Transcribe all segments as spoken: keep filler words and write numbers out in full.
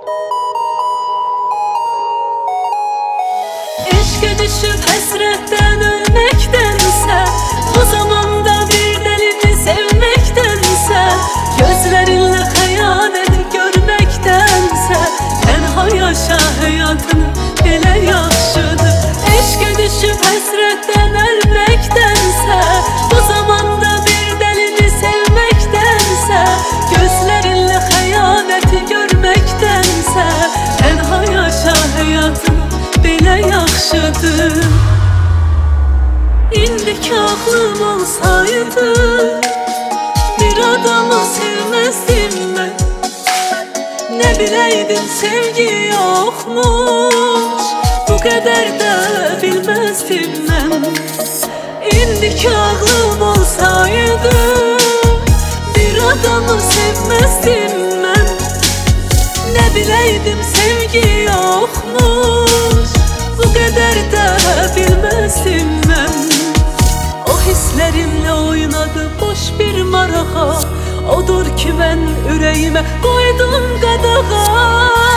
Eşke düşüp həsrətdən ölməkdənsə, bu zamanda bir dəlini sevməkdənsə, gözlərinlə xəyanəti görməkdənsə, tənha yaşa həyatını, belə yaxşıdır. Eşke düşüp həsrətdən ölməkdənsə, bu zamanda bir dəlini sevməkdənsə, gözlərinlə xəyanəti görməkdənsə, tənha yaşa həyatını, belə yaxşıdır. İndiki ağlım olsaydı, bir adamı sevməzdim mən. Nə biləydim sevgi yoxmuş, bu qədər də bilməzdim mən. İndiki ağlım olsaydı, bir adamı sevməzdim mən. Nə biləydim sevgi yoxmuş, bu qədər də bilməzdim mən. O hisslərimlə oynadı boş bir marağa, odur ki mən ürəyimə qoydum qadağa.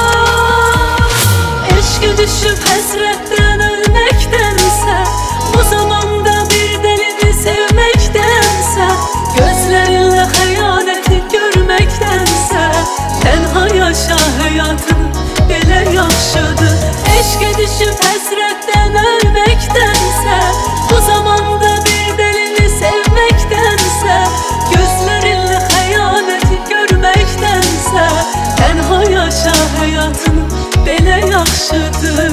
Eşqə düşüb həsrətdən ölməkdənsə, bu zamanda bir dəlini sevməkdənsə, gözlərinlə xəyanəti görməkdənsə, tənha yaşa həyatını, belə yaxşıdır. Eşqə düşüb həsrətdən ölməkdənsə, bu zamanda bir dəlini sevməkdənsə, gözlərinlə xəyanəti görməkdənsə, tənha yaşa həyatını, belə yaxşıdır.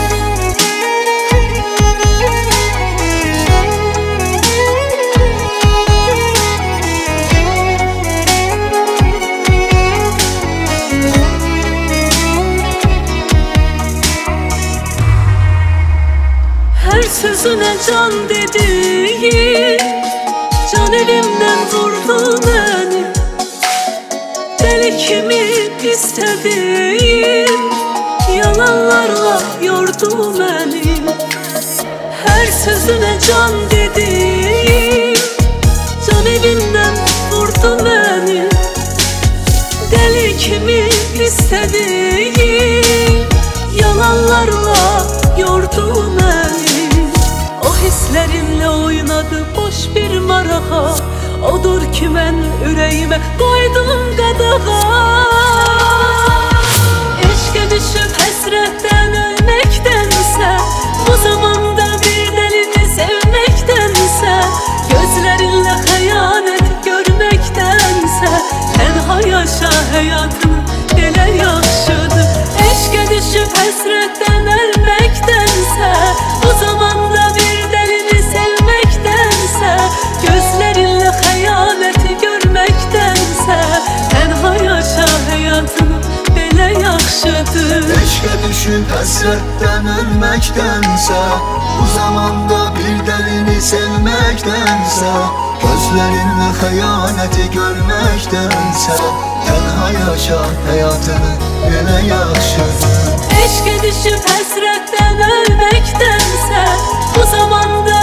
Her sözüne can dediğin, can elimden vurdu beni. Deli kimi istediğin, yalanlarla yordu beni. Her sözüne can dediğin, can elimden vurdu beni. Deli kimi istediğin, yalanlarla yordu beni. O hislerimle oynadı boş bir marağa, odur ki mən ürəyimə qoydum qadağa. Eşqə düşüb həsrətdən ölməkdənsə, bu zamanda bir dəlini sevməkdənsə, gözlərinlə xəyanəti görməkdənsə, tənha yaşa həyatını, belə yaxşıdır. Eşqə düşüb həsrətdən ölməkdənsə, bu zamanda bir dəlini sevməkdənsə, gözlərinlə xəyanəti görməkdənsə, tənha yaşa həyatını, belə yaxşıdır. Eşqə düşüb həsrətdən ölməkdənsə, bu zamanda bir dəlini sevməkdənsə, gözlərinlə xəyanəti görməkdənsə, tənha yaşa həyatını, belə yaxşıdır. Eşqə düşüb həsrətdən ölməkdənsə, bu zamanda